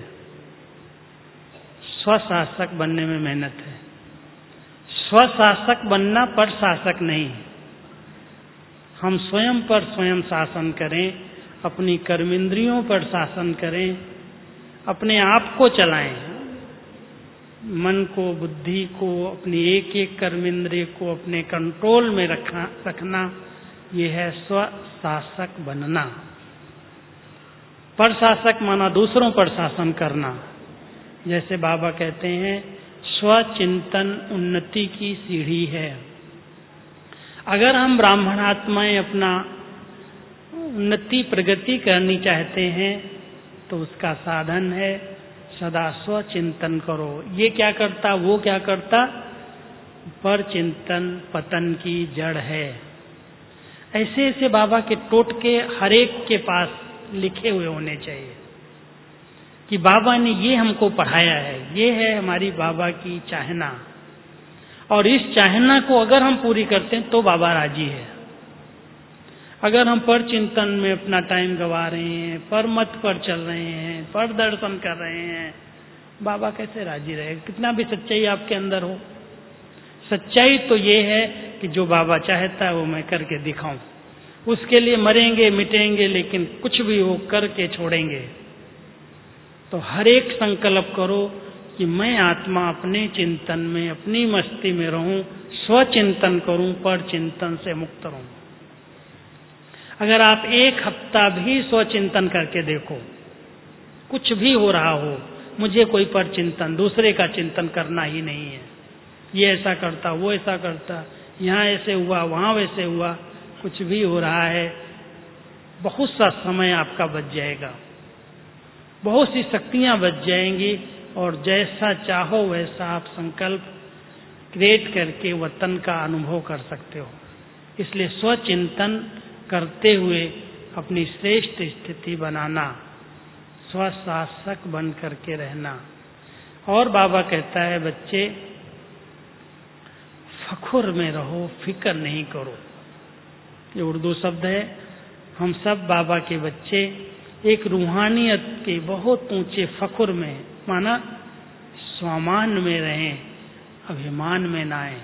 B: स्वशासक बनने में मेहनत है। स्वशासक बनना प्रशासक नहीं। हम स्वयं पर स्वयं शासन करें, अपनी कर्मेंद्रियों पर शासन करें, अपने आप को चलाएं, मन को, बुद्धि को, अपनी एक एक कर्मेंद्रिय को अपने कंट्रोल में रखना रखना ये है स्वशासक बनना। प्रशासक माना दूसरों पर शासन करना। जैसे बाबा कहते हैं स्वचिंतन उन्नति की सीढ़ी है। अगर हम ब्राह्मणात्माएं अपना उन्नति प्रगति करनी चाहते हैं तो उसका साधन है सदा स्वचिंतन करो। ये क्या करता, वो क्या करता, पर चिंतन पतन की जड़ है। ऐसे ऐसे बाबा के टोटके हर एक के पास लिखे हुए होने चाहिए कि बाबा ने ये हमको पढ़ाया है, ये है हमारी बाबा की चाहना, और इस चाहना को अगर हम पूरी करते हैं तो बाबा राजी है। अगर हम पर चिंतन में अपना टाइम गवा रहे हैं, पर मत पर चल रहे हैं, पर दर्शन कर रहे हैं, बाबा कैसे राजी रहेगा? कितना भी सच्चाई आपके अंदर हो। सच्चाई तो ये है कि जो बाबा चाहता है वो मैं करके दिखाऊं। उसके लिए मरेंगे मिटेंगे, लेकिन कुछ भी हो करके छोड़ेंगे। तो हर एक संकल्प करो कि मैं आत्मा अपने चिंतन में, अपनी मस्ती में रहूं, स्वचिंतन करूं, पर चिंतन से मुक्त रहूं। अगर आप एक हफ्ता भी स्वचिंतन करके देखो, कुछ भी हो रहा हो, मुझे कोई पर चिंतन, दूसरे का चिंतन करना ही नहीं है। ये ऐसा करता, वो ऐसा करता, यहाँ ऐसे हुआ, वहाँ वैसे हुआ, कुछ भी हो रहा है, बहुत सा समय आपका बच जाएगा, बहुत सी शक्तियाँ बच जाएंगी, और जैसा चाहो वैसा आप संकल्प क्रिएट करके वतन का अनुभव कर सकते हो। इसलिए स्वचिंतन करते हुए अपनी श्रेष्ठ स्थिति बनाना, स्वशासक बन करके रहना। और बाबा कहता है बच्चे फखुर में रहो, फिक्र नहीं करो। ये उर्दू शब्द है। हम सब बाबा के बच्चे एक रूहानियत के बहुत ऊंचे फखुर में, माना स्वामान में रहें, अभिमान में ना आए।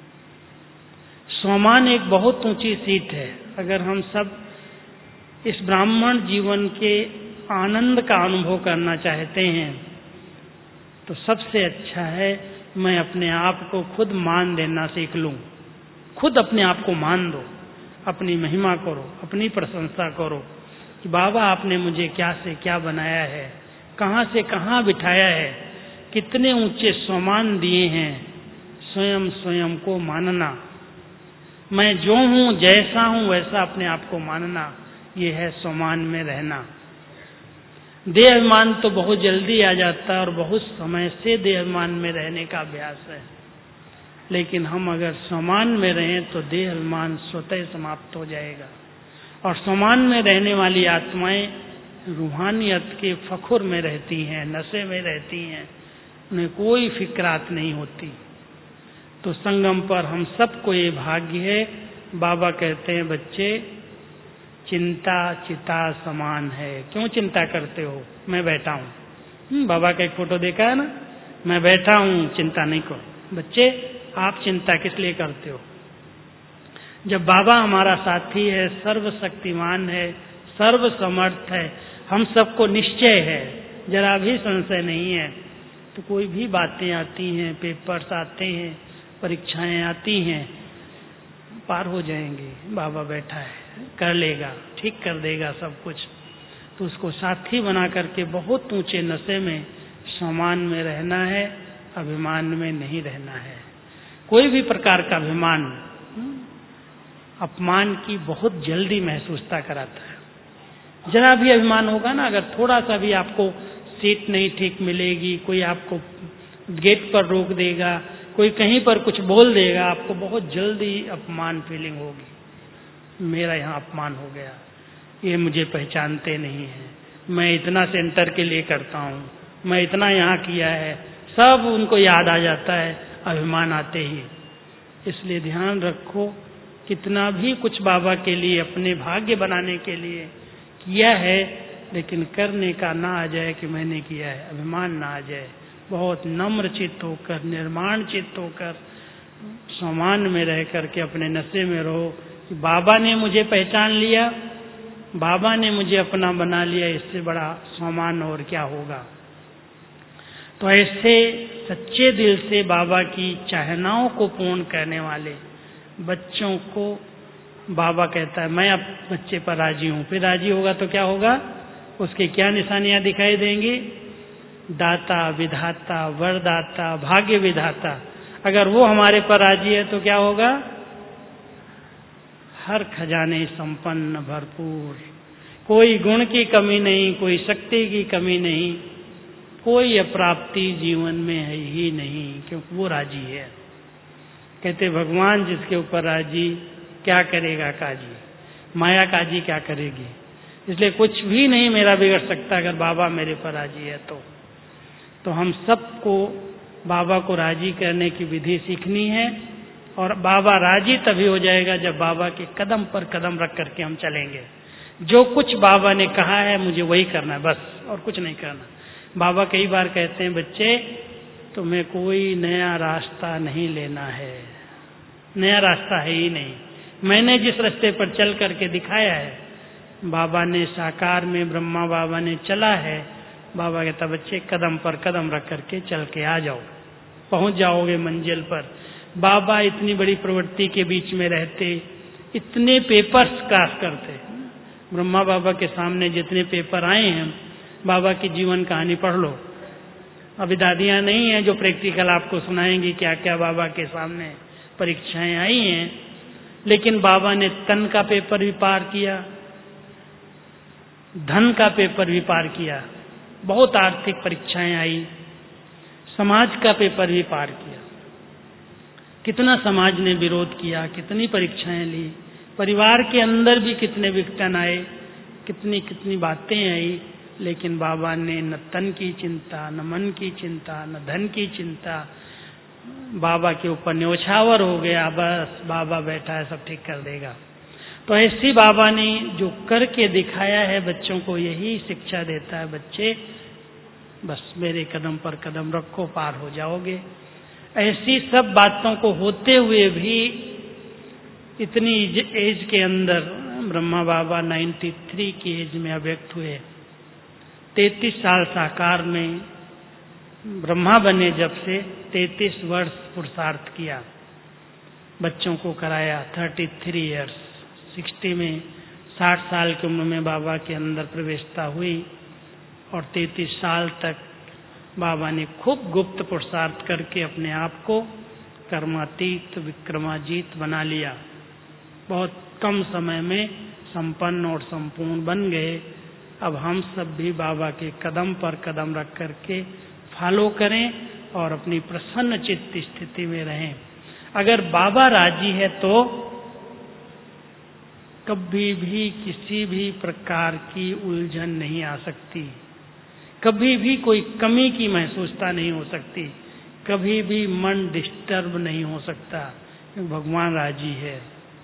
B: स्वामान एक बहुत ऊंची सीट है। अगर हम सब इस ब्राह्मण जीवन के आनंद का अनुभव करना चाहते हैं तो सबसे अच्छा है मैं अपने आप को खुद मान देना सीख लूं। खुद अपने आप को मान दो, अपनी महिमा करो, अपनी प्रशंसा करो कि बाबा आपने मुझे क्या से क्या बनाया है, कहाँ से कहाँ बिठाया है, कितने ऊंचे सम्मान दिए हैं। स्वयं स्वयं को मानना, मैं जो हूँ, जैसा हूँ वैसा अपने आप को मानना, ये है सम्मान में रहना। देहाभिमान तो बहुत जल्दी आ जाता है और बहुत समय से देहाभिमान में रहने का अभ्यास है। लेकिन हम अगर समान में रहें तो देह अभिमान स्वतः समाप्त हो जाएगा। और समान में रहने वाली आत्माएं रूहानियत के फखुर में रहती हैं, नशे में रहती हैं, उन्हें कोई फिक्रात नहीं होती। तो संगम पर हम सबको ये भाग्य है। बाबा कहते हैं, बच्चे चिंता चिता समान है, क्यों चिंता करते हो? मैं बैठा हूँ। बाबा का एक फोटो देखा है ना, मैं बैठा हूँ, चिंता नहीं करो। बच्चे आप चिंता किस लिए करते हो? जब बाबा हमारा साथी है, सर्वशक्तिमान है, सर्व समर्थ है, हम सबको निश्चय है, जरा भी संशय नहीं है, तो कोई भी बातें आती हैं, पेपर्स आते हैं, परीक्षाएं आती हैं, पार हो जाएंगे। बाबा बैठा है, कर लेगा, ठीक कर देगा सब कुछ। तो उसको साथी बना करके बहुत ऊंचे नशे में, समान में रहना है, अभिमान में नहीं रहना है। कोई भी प्रकार का अभिमान अपमान की बहुत जल्दी महसूसता कराता है। जरा भी अभिमान होगा ना, अगर थोड़ा सा भी आपको सीट नहीं ठीक मिलेगी, कोई आपको गेट पर रोक देगा, कोई कहीं पर कुछ बोल देगा, आपको बहुत जल्दी अपमान फीलिंग होगी। मेरा यहाँ अपमान हो गया, ये मुझे पहचानते नहीं है, मैं इतना सेंटर के लिए करता हूँ, मैं इतना यहाँ किया है, सब उनको याद आ जाता है अभिमान आते ही। इसलिए ध्यान रखो, कितना भी कुछ बाबा के लिए, अपने भाग्य बनाने के लिए किया है, लेकिन करने का ना आ जाए कि मैंने किया है, अभिमान ना आ जाए। बहुत नम्र चित्त होकर, निर्माण चित्त होकर, समान में रह करके अपने नशे में रहो कि बाबा ने मुझे पहचान लिया, बाबा ने मुझे अपना बना लिया, इससे बड़ा सम्मान और क्या होगा। तो ऐसे सच्चे दिल से बाबा की चाहनाओं को पूर्ण करने वाले बच्चों को बाबा कहता है, मैं अब बच्चे पर राजी हूँ। फिर राजी होगा तो क्या होगा? उसकी क्या निशानियां दिखाई देंगी? दाता, विधाता, वरदाता, भाग्य विधाता। अगर वो हमारे पर राजी है तो क्या होगा? हर खजाने संपन्न, भरपूर, कोई गुण की कमी नहीं, कोई शक्ति की कमी नहीं, कोई अप्राप्ति जीवन में है ही नहीं, क्योंकि वो राजी है। कहते भगवान जिसके ऊपर राजी, क्या करेगा काजी, माया काजी क्या करेगी। इसलिए कुछ भी नहीं मेरा बिगड़ सकता अगर बाबा मेरे पर राजी है तो। तो हम सबको बाबा को राजी करने की विधि सीखनी है, और बाबा राजी तभी हो जाएगा जब बाबा के कदम पर कदम रख करके हम चलेंगे। जो कुछ बाबा ने कहा है मुझे वही करना है, बस, और कुछ नहीं करना। बाबा कई बार कहते हैं, बच्चे तुम्हें कोई नया रास्ता नहीं लेना है, नया रास्ता है ही नहीं, मैंने जिस रास्ते पर चल करके दिखाया है, बाबा ने साकार में, ब्रह्मा बाबा ने चला है। बाबा कहता बच्चे कदम पर कदम रख करके चल के आ जाओ, पहुंच जाओगे मंजिल पर। बाबा इतनी बड़ी प्रवृत्ति के बीच में रहते, इतने पेपर्स क्रॉस करते, ब्रह्मा बाबा के सामने जितने पेपर आए हैं, बाबा की जीवन कहानी पढ़ लो। अभी दादियां नहीं है जो प्रैक्टिकल आपको सुनाएंगी क्या क्या बाबा के सामने परीक्षाएं आई हैं, लेकिन बाबा ने तन का पेपर भी पार किया, धन का पेपर भी पार किया, बहुत आर्थिक परीक्षाएं आई, समाज का पेपर भी पार किया। कितना समाज ने विरोध किया, कितनी परीक्षाएं ली, परिवार के अंदर भी कितने विघटन आए, कितनी कितनी बातें आई, लेकिन बाबा ने न तन की चिंता, न मन की चिंता, न धन की चिंता। बाबा के ऊपर न्योछावर हो गया, बस बाबा बैठा है, सब ठीक कर देगा। तो ऐसी बाबा ने जो करके दिखाया है, बच्चों को यही शिक्षा देता है, बच्चे बस मेरे कदम पर कदम रखो, पार हो जाओगे। ऐसी सब बातों को होते हुए भी इतनी एज के अंदर ब्रह्मा बाबा तिरानवे की एज में अव्यक्त हुए, तैतीस साल साकार में ब्रह्मा बने, जब से तैतीस वर्ष पुरुषार्थ किया, बच्चों को कराया, तैंतीस इयर्स, साठ में साठ साल की उम्र में बाबा के अंदर प्रवेशता हुई, और तैतीस साल तक बाबा ने खूब गुप्त पुरुषार्थ करके अपने आप को कर्मातीत, विक्रमाजीत बना लिया। बहुत कम समय में संपन्न और संपूर्ण बन गए। अब हम सब भी बाबा के कदम पर कदम रख करके फॉलो करें और अपनी प्रसन्न चित्त स्थिति में रहें। अगर बाबा राजी है तो कभी भी किसी भी प्रकार की उलझन नहीं आ सकती, कभी भी कोई कमी की महसूसता नहीं हो सकती, कभी भी मन डिस्टर्ब नहीं हो सकता, क्योंकि भगवान राजी है,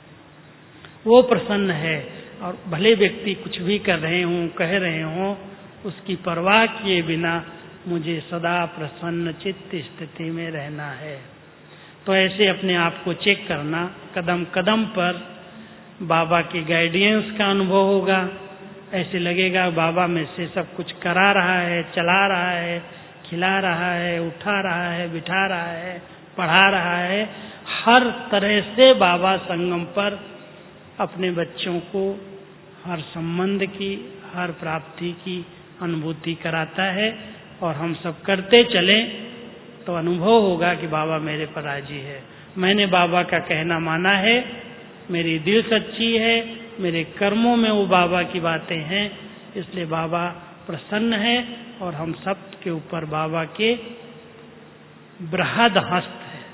B: वो प्रसन्न है। और भले व्यक्ति कुछ भी कर रहे हों, कह रहे हों, उसकी परवाह किए बिना मुझे सदा प्रसन्न चित्त स्थिति में रहना है। तो ऐसे अपने आप को चेक करना, कदम कदम पर बाबा के गाइडेंस का अनुभव होगा। ऐसे लगेगा बाबा में से सब कुछ करा रहा है, चला रहा है, खिला रहा है, उठा रहा है, बिठा रहा है, पढ़ा रहा है। हर तरह से बाबा संगम पर अपने बच्चों को हर संबंध की, हर प्राप्ति की अनुभूति कराता है। और हम सब करते चलें तो अनुभव होगा कि बाबा मेरे पर राजी है, मैंने बाबा का कहना माना है, मेरी दिल सच्ची है, मेरे कर्मों में वो बाबा की बातें हैं, इसलिए बाबा प्रसन्न है। और हम सब के ऊपर बाबा के बृहद हस्त है।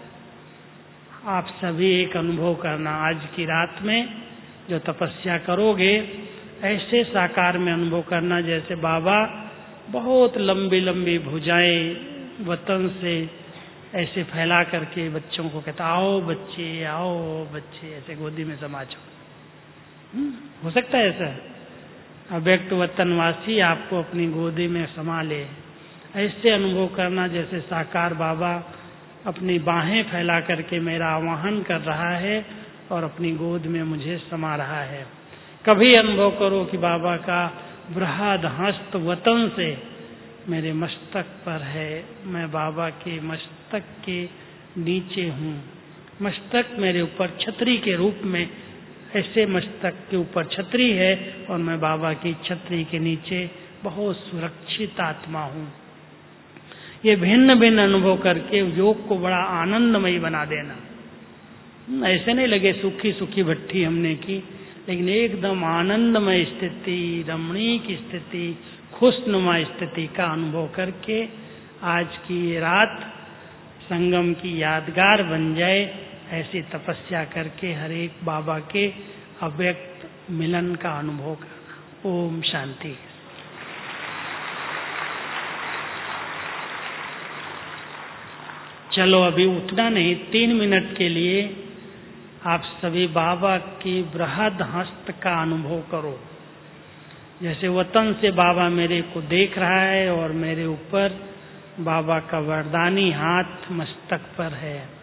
B: आप सभी एक अनुभव करना, आज की रात में जो तपस्या करोगे ऐसे साकार में अनुभव करना जैसे बाबा बहुत लंबी लंबी भुजाएं वतन से ऐसे फैला करके बच्चों को कहता, आओ बच्चे, आओ बच्चे, ऐसे गोदी में समा जाओ। हो सकता है ऐसा, अव्यक्त वतनवासी आपको अपनी गोदी में समा ले। ऐसे अनुभव करना जैसे साकार बाबा अपनी बाहें फैला करके मेरा आवाहन कर रहा है और अपनी गोद में मुझे समा रहा है। कभी अनुभव करो कि बाबा का बृहद हस्त वतन से मेरे मस्तक पर है, मैं बाबा के मस्तक के नीचे हूँ। मस्तक मेरे ऊपर छतरी के रूप में, ऐसे मस्तक के ऊपर छतरी है और मैं बाबा की छतरी के नीचे बहुत सुरक्षित आत्मा हूँ। ये भिन्न भिन्न अनुभव करके योग को बड़ा आनंदमयी बना देना। ऐसे नहीं लगे सुखी सुखी भट्ठी हमने की, लेकिन एकदम आनंदमय स्थिति, रमणीक स्थिति, खुशनुमा स्थिति का अनुभव करके आज की रात संगम की यादगार बन जाए। ऐसी तपस्या करके हर एक बाबा के अव्यक्त मिलन का अनुभव करना। ओम शांति। चलो अभी उठना नहीं, तीन मिनट के लिए आप सभी बाबा की बृहद हस्त का अनुभव करो। जैसे वतन से बाबा मेरे को देख रहा है और मेरे ऊपर बाबा का वरदानी हाथ मस्तक पर है।